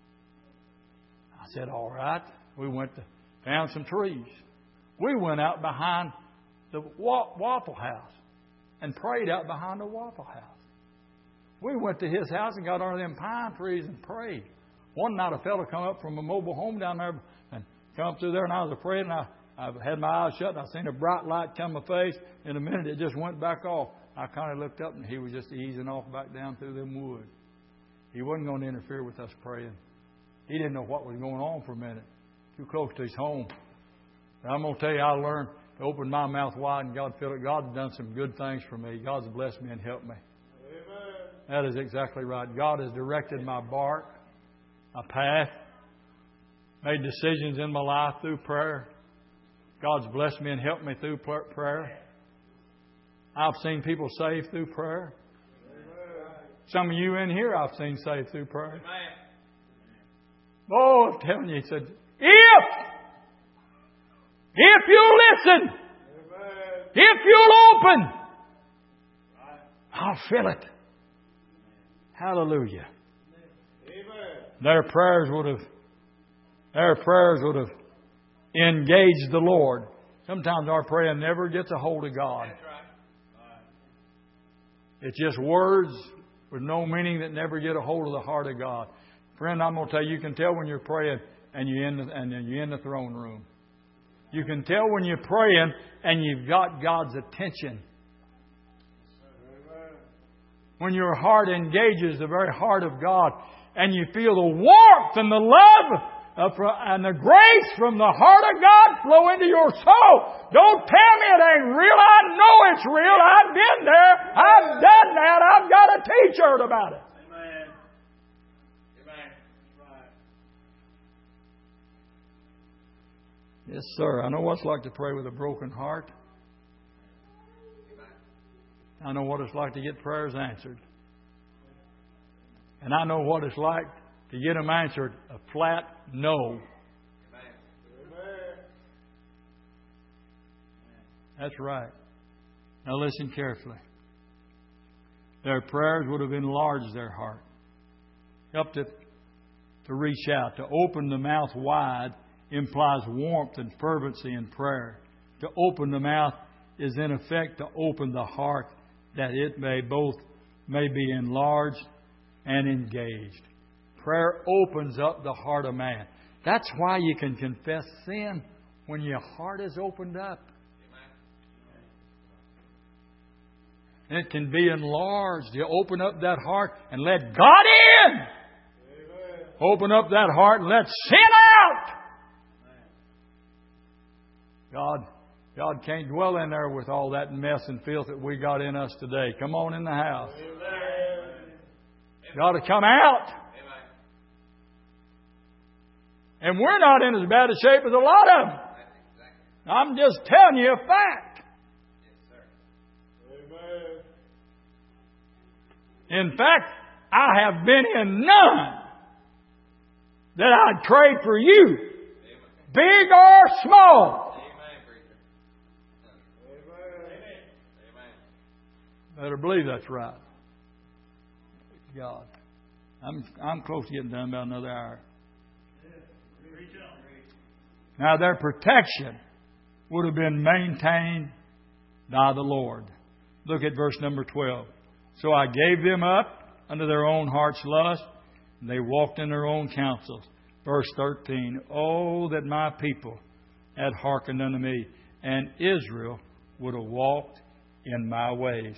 [SPEAKER 1] I said, all right. We went to, found some trees. We went out behind the Waffle House and prayed out behind the Waffle House. We went to his house and got under them pine trees and prayed. One night a fellow come up from a mobile home down there and come up through there, and I was afraid, and I, I had my eyes shut, and I seen a bright light come my face. In a minute, it just went back off. I kind of looked up, and he was just easing off back down through them woods. He wasn't going to interfere with us praying. He didn't know what was going on for a minute. Too close to his home. But I'm going to tell you, I learned to open my mouth wide and God filled it. God's done some good things for me. God's blessed me and helped me. Amen. That is exactly right. God has directed my bark, my path, made decisions in my life through prayer. God's blessed me and helped me through prayer. I've seen people saved through prayer. Some of you in here I've seen saved through prayer. Oh, I'm telling you, he said, if, if you listen, if you'll open, I'll fill it. Hallelujah. Their prayers would have, their prayers would have engaged the Lord. Sometimes our prayer never gets a hold of God. It's just words with no meaning that never get a hold of the heart of God. Friend, I'm going to tell you, you can tell when you're praying and you're in the, and you're in the throne room. You can tell when you're praying and you've got God's attention. When your heart engages the very heart of God and you feel the warmth and the love of, and the grace from the heart of God flow into your soul. Don't tell me it ain't real. I know it's real. I've been there. I've done that. I've got a t-shirt about it.
[SPEAKER 2] Amen. Amen. Right.
[SPEAKER 1] Yes, sir. I know what it's like to pray with a broken heart. I know what it's like to get prayers answered. And I know what it's like to get them answered a flat no.
[SPEAKER 2] Amen.
[SPEAKER 1] That's right. Now listen carefully. Their prayers would have enlarged their heart. Helped it to reach out. To open the mouth wide implies warmth and fervency in prayer. To open the mouth is in effect to open the heart that it may both may be enlarged and engaged. Prayer opens up the heart of man. That's why you can confess sin when your heart is opened up. And it can be enlarged. You open up that heart and let God in. Amen. Open up that heart and let sin out. God, God can't dwell in there with all that mess and filth that we got in us today. Come on in the house.
[SPEAKER 2] Amen.
[SPEAKER 1] Got to come out.
[SPEAKER 2] Amen.
[SPEAKER 1] And we're not in as bad a shape as a lot of them.
[SPEAKER 2] Exactly.
[SPEAKER 1] I'm just telling you a fact.
[SPEAKER 2] Yes, sir. Amen.
[SPEAKER 1] In fact, I have been in none that I'd trade for you,
[SPEAKER 2] Amen.
[SPEAKER 1] big or small.
[SPEAKER 2] Amen, preacher. Amen. Amen.
[SPEAKER 1] Better believe that's right. God, I'm I'm close to getting done about another hour. Now their protection would have been maintained by the Lord. Look at verse number twelve. So I gave them up unto their own heart's lust, and they walked in their own counsels. Verse thirteen. Oh, that my people had hearkened unto me, and Israel would have walked in my ways.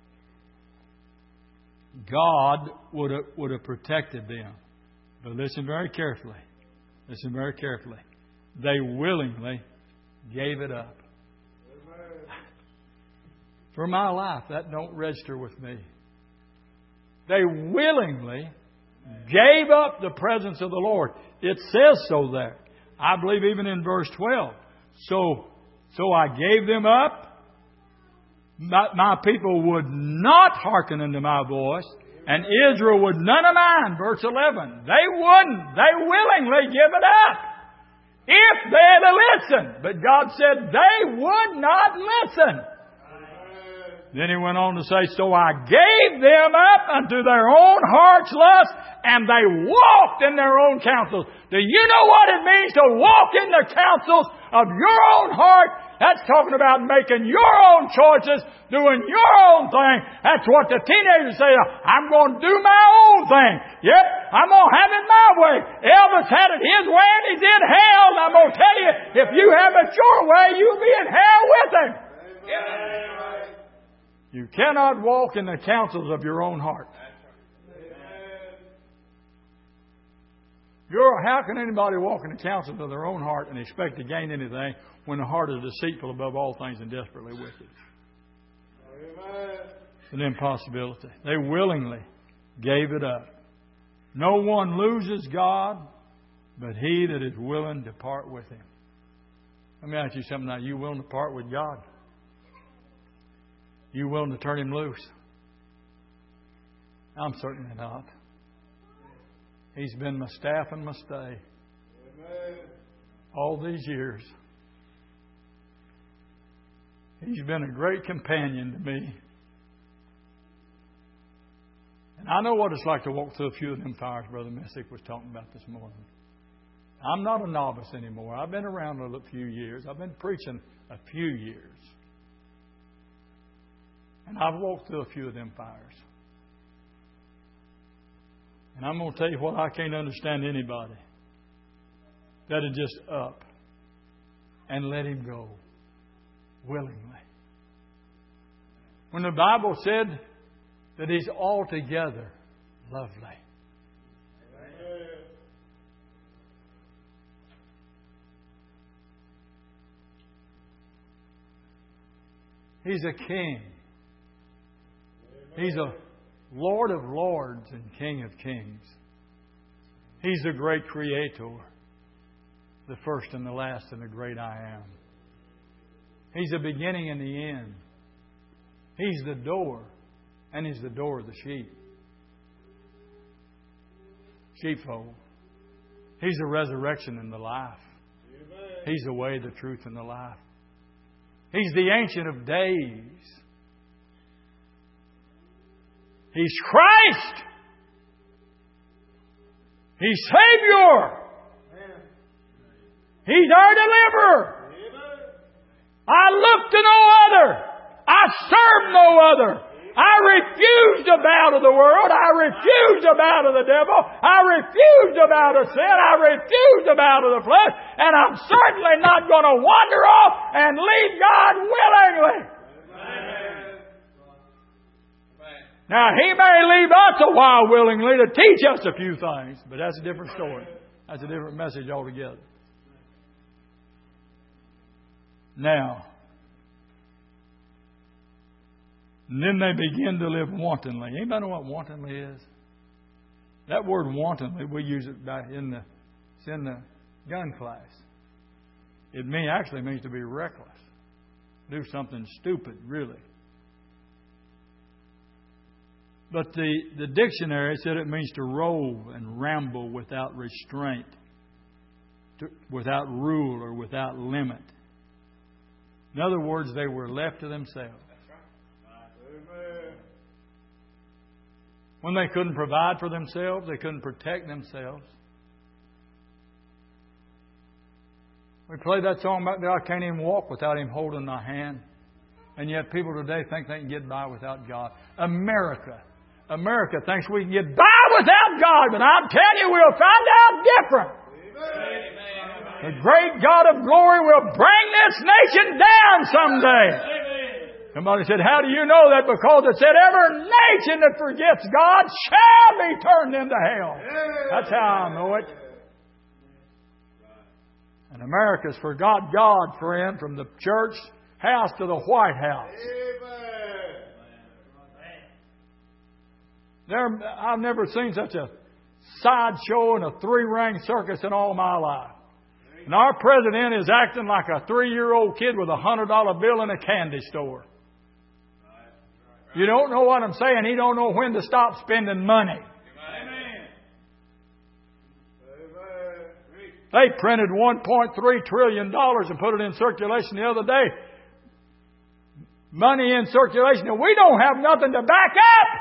[SPEAKER 1] God would have, would have protected them. But listen very carefully. Listen very carefully. They willingly gave it up. For my life, that don't register with me. They willingly gave up the presence of the Lord. It says so there. I believe even in verse twelve. So, so I gave them up. My, my people would not hearken unto my voice, and Israel would none of mine. Verse eleven. They wouldn't. They willingly give it up if they had listened. But God said they would not listen. Then he went on to say, so I gave them up unto their own heart's lust, and they walked in their own counsels. Do you know what it means to walk in the counsels of your own heart? That's talking about making your own choices, doing your own thing. That's what the teenagers say. I'm going to do my own thing. Yep, I'm going to have it my way. Elvis had it his way and he's in hell. And I'm going to tell you, if you have it your way, you'll be in hell with him. Amen. You cannot walk in the counsels of your own heart. You're, how can anybody walk in the counsel of their own heart and expect to gain anything when the heart is deceitful above all things and desperately wicked? Amen. It's an impossibility. They willingly gave it up. No one loses God but he that is willing to part with Him. Let me ask you something now. You willing to part with God? You willing to turn Him loose? I'm certainly not. He's been my staff and my stay. Amen. All these years. He's been a great companion to me. And I know what it's like to walk through a few of them fires Brother Messick was talking about this morning. I'm not a novice anymore. I've been around a few years. I've been preaching a few years. And I've walked through a few of them fires. And I'm going to tell you what, I can't understand anybody that is just up and let Him go willingly. When the Bible said that He's altogether lovely. Amen. He's a king. He's a Lord of lords and King of kings. He's the great creator, the first and the last and the great I am. He's the beginning and the end. He's the door, and He's the door of the sheep. Sheepfold. He's the resurrection and the life. He's the way, the truth, and the life. He's the Ancient of Days. He's Christ. He's Savior. He's our deliverer. I look to no other. I serve no other. I refuse to bow to the world. I refuse to bow to the devil. I refuse to bow to sin. I refuse to bow to the flesh. And I'm certainly not going to wander off and leave God willingly. Now, He may leave us a while willingly to teach us a few things, but that's a different story. That's a different message altogether. Now, and then they begin to live wantonly. Anybody know what wantonly is? That word wantonly, we use it back in the, it's in the gun class. It mean, actually means to be reckless. Do something stupid, really. But the, the dictionary said it means to rove and ramble without restraint, to, without rule or without limit. In other words, they were left to themselves. When they couldn't provide for themselves, they couldn't protect themselves. We play that song about I can't even walk without Him holding my hand. And yet people today think they can get by without God. America. America thinks we can get by without God, but I'm telling you, we'll find out different. Amen. The great God of glory will bring this nation down someday. Amen. Somebody said, how do you know that? Because it said, every nation that forgets God shall be turned into hell. Amen. That's how I know it. And America's forgot God, friend, from the church house to the White House. Amen. There, I've never seen such a sideshow and a three-ring circus in all my life. And our president is acting like a three-year-old kid with a hundred dollar bill in a candy store. You don't know what I'm saying. He don't know when to stop spending money. They printed one point three trillion dollars and put it in circulation the other day. Money in circulation, and we don't have nothing to back up.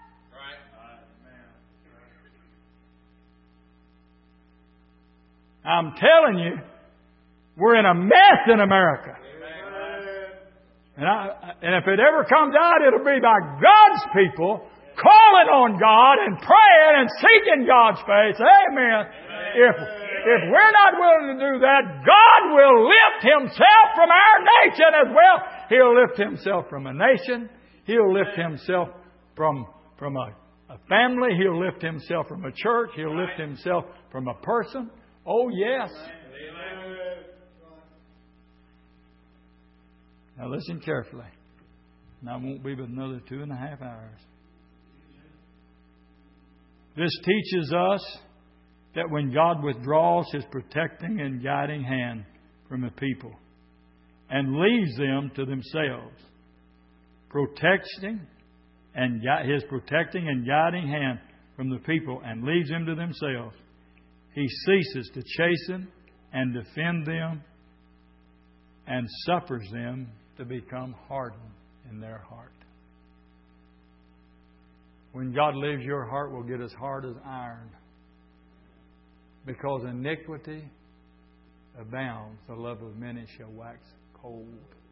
[SPEAKER 1] I'm telling you, we're in a mess in America. And, I, and if it ever comes out, it'll be by God's people calling on God and praying and seeking God's face. Amen. If, if we're not willing to do that, God will lift Himself from our nation as well. He'll lift Himself from a nation. He'll lift Himself from, from a, a family. He'll lift Himself from a church. He'll lift Himself from a person. Oh, yes. Now listen carefully. And I won't be but another two and a half hours. This teaches us that when God withdraws His protecting and guiding hand from a people and leaves them to themselves, protecting and His protecting and guiding hand from the people and leaves them to themselves, He ceases to chasten and defend them and suffers them to become hardened in their heart. When God leaves, your heart will get as hard as iron. Because iniquity abounds, the love of many shall wax cold.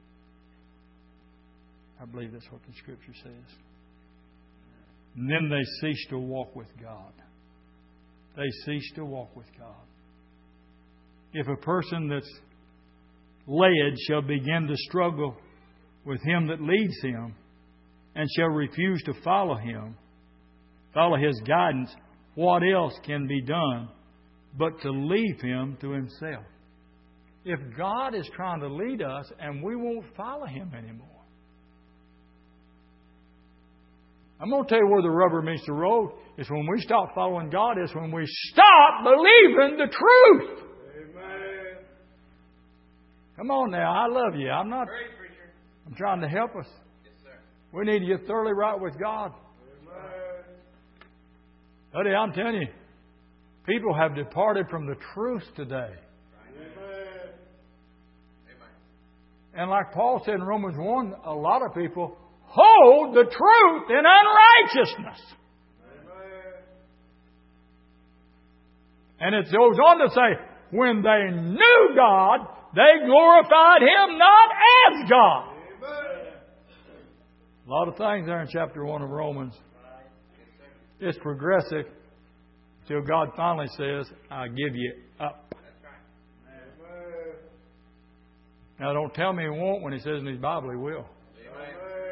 [SPEAKER 1] I believe that's what the Scripture says. And then they cease to walk with God. They cease to walk with God. If a person that's led shall begin to struggle with him that leads him and shall refuse to follow him, follow his guidance, what else can be done but to leave him to himself? If God is trying to lead us and we won't follow Him anymore. I'm going to tell you where the rubber meets the road. It's when we stop following God. It's when we stop believing the truth.
[SPEAKER 2] Amen.
[SPEAKER 1] Come on now. I love you. I'm not... I'm trying to help us.
[SPEAKER 2] Yes, sir.
[SPEAKER 1] We need to get thoroughly right with God.
[SPEAKER 2] Amen.
[SPEAKER 1] Buddy, I'm telling you, people have departed from the truth today.
[SPEAKER 2] Amen. Amen.
[SPEAKER 1] And like Paul said in Romans one, a lot of people hold the truth in unrighteousness.
[SPEAKER 2] Amen.
[SPEAKER 1] And it goes on to say, when they knew God, they glorified Him not as God.
[SPEAKER 2] Amen.
[SPEAKER 1] A lot of things there in chapter one of Romans.
[SPEAKER 2] Yes,
[SPEAKER 1] It's progressive till God finally says, I give you up.
[SPEAKER 2] that's right. Amen.
[SPEAKER 1] Now don't tell me He won't when He says in His Bible He will.
[SPEAKER 2] Amen.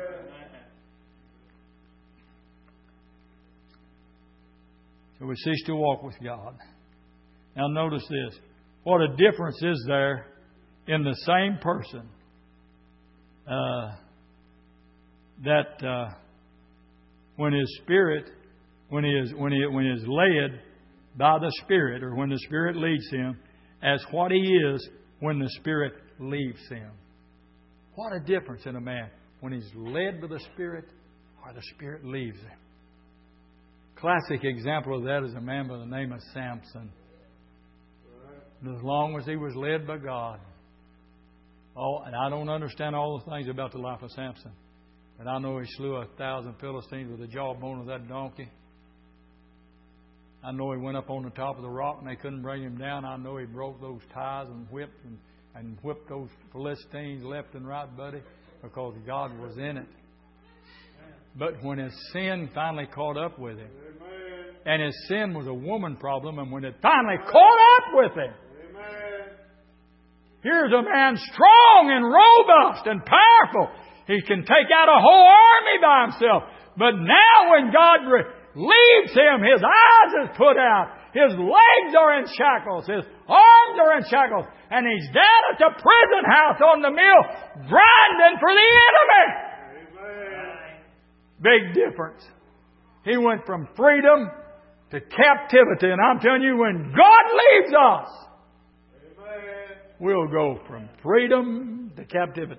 [SPEAKER 1] So we cease to walk with God. Now notice this. What a difference is there in the same person uh, that uh, when his spirit, when he is when he when he is led by the Spirit, or when the Spirit leads him, as what he is when the Spirit leaves him. What a difference in a man when he's led by the Spirit or the Spirit leaves him. Classic example of that is a man by the name of Samson. And as long as he was led by God. Oh, and I don't understand all the things about the life of Samson. But I know he slew a thousand Philistines with the jawbone of that donkey. I know he went up on the top of the rock and they couldn't bring him down. I know he broke those ties and whipped and, and whipped those Philistines left and right, buddy, because God was in it. But when his sin finally caught up with him, and his sin was a woman problem, and when it finally caught up with him, here's a man strong and robust and powerful. He can take out a whole army by himself. But now when God re- leaves him, his eyes is put out. His legs are in shackles. His arms are in shackles. And he's down at the prison house on the mill grinding for the enemy. Amen. Big difference. He went from freedom to captivity. And I'm telling you, when God leaves us, we'll go from freedom to captivity.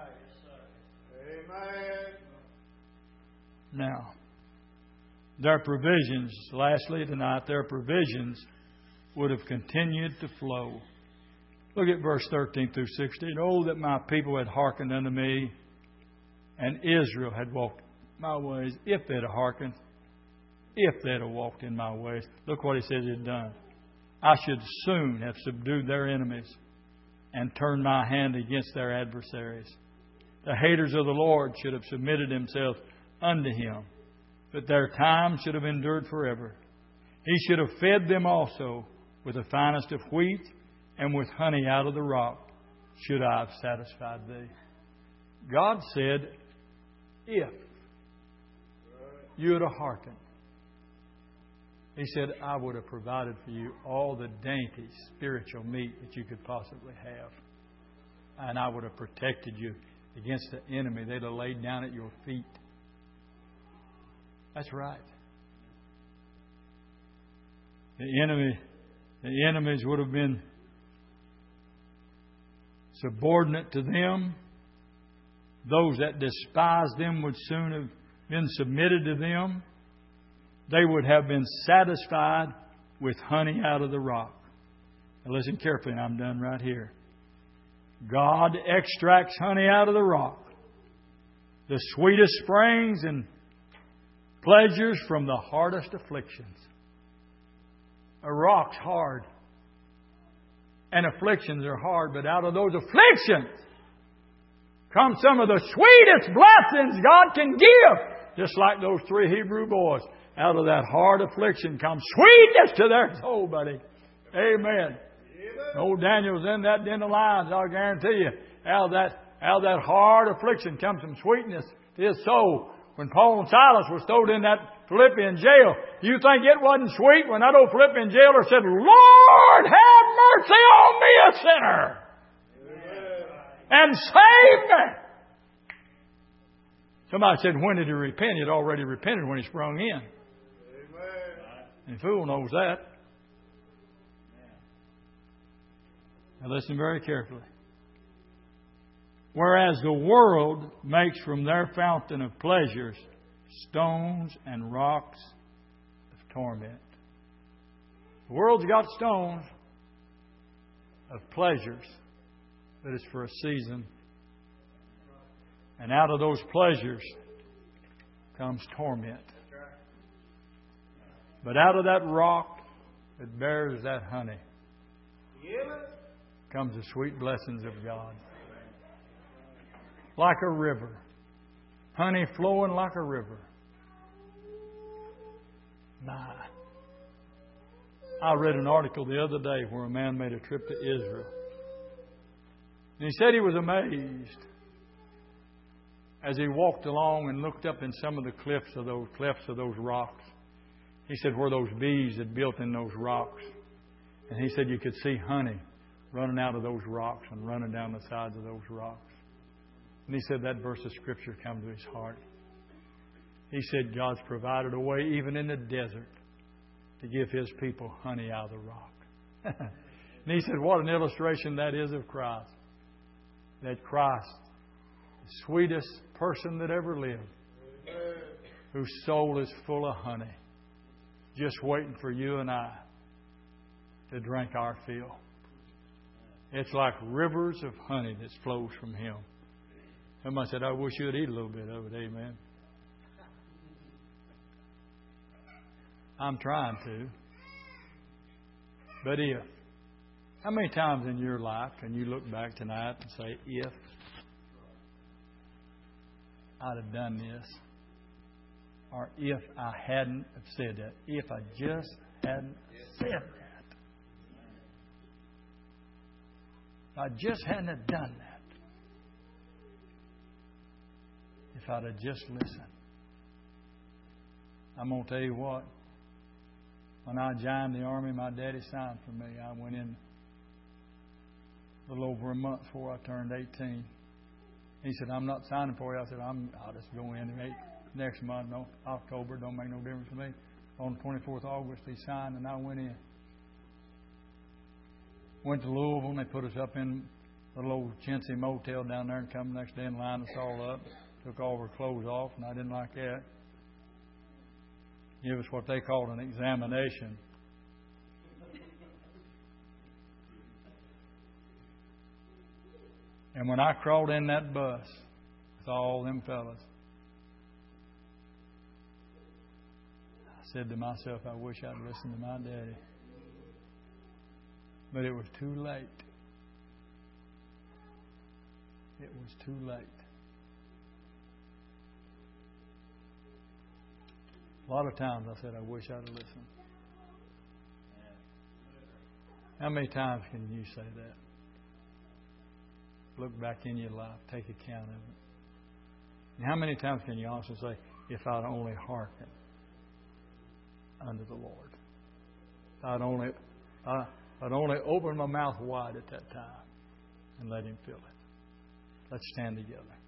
[SPEAKER 2] Amen.
[SPEAKER 1] Now, their provisions, lastly tonight, their provisions would have continued to flow. Look at verse thirteen through sixteen. Oh, that my people had hearkened unto me, and Israel had walked my ways. If they'd have hearkened, if they'd have walked in my ways. Look what he says he'd done. I should soon have subdued their enemies and turned my hand against their adversaries. The haters of the Lord should have submitted themselves unto Him, but their time should have endured forever. He should have fed them also with the finest of wheat, and with honey out of the rock should I have satisfied thee. God said, if you would have hearkened, He said, I would have provided for you all the dainty spiritual meat that you could possibly have. And I would have protected you against the enemy. They'd have laid down at your feet. That's right. The enemy, the enemies would have been subordinate to them. Those that despised them would soon have been submitted to them. They would have been satisfied with honey out of the rock. Now listen carefully, and I'm done right here. God extracts honey out of the rock. The sweetest springs and pleasures from the hardest afflictions. A rock's hard. And afflictions are hard, but out of those afflictions come some of the sweetest blessings God can give. Just like those three Hebrew boys. Out of that hard affliction comes sweetness to their soul, buddy. Amen. Old Daniel's in that den of lions, I'll guarantee you. Out of that, out of that hard affliction comes some sweetness to his soul. When Paul and Silas was thrown in that Philippian jail, you think it wasn't sweet when that old Philippian jailer said, Lord, have mercy on me, a sinner, and save me. Somebody said, when did he repent? He'd already repented when he sprung in. And the fool knows that. Now listen very carefully. Whereas the world makes from their fountain of pleasures stones and rocks of torment. The world's got stones of pleasures, but it's for a season. And out of those pleasures comes torment. But out of that rock that bears that honey comes the sweet blessings of God. Like a river. Honey flowing like a river. My. I read an article the other day where a man made a trip to Israel. And he said he was amazed as he walked along and looked up in some of the cliffs of those clefts of those rocks. He said where those bees had built in those rocks. And he said you could see honey running out of those rocks and running down the sides of those rocks. And he said that verse of Scripture come to his heart. He said God's provided a way even in the desert to give His people honey out of the rock. And he said what an illustration that is of Christ. That Christ, the sweetest person that ever lived, whose soul is full of honey, just waiting for you and I to drink our fill. It's like rivers of honey that flows from Him. Somebody said, I wish you'd eat a little bit of it. Amen. I'm trying to. But if, how many times in your life can you look back tonight and say, if I'd have done this, or if I hadn't have said that, if I just hadn't said that, if I just hadn't have done that, if I'd have just listened. I'm going to tell you what, when I joined the Army, my daddy signed for me. I went in a little over a month before I turned eighteen. He said, I'm not signing for you. I said, I'm, I'll just go in eight, next month, no, October, don't make no difference to me. On the twenty-fourth of August, he signed, and I went in. Went to Louisville, and they put us up in a little old chintzy motel down there, and come the next day and lined us all up. Took all of our clothes off, and I didn't like that. Give us what they called an examination. And when I crawled in that bus with all them fellas, I said to myself, I wish I'd listened to my daddy. But it was too late. It was too late. A lot of times I said, I wish I'd have listened. How many times can you say that? Look back in your life, take account of it. And how many times can you also say, if I'd only hearken unto the Lord? I'd only, I, I'd only open my mouth wide at that time and let Him fill it. Let's stand together.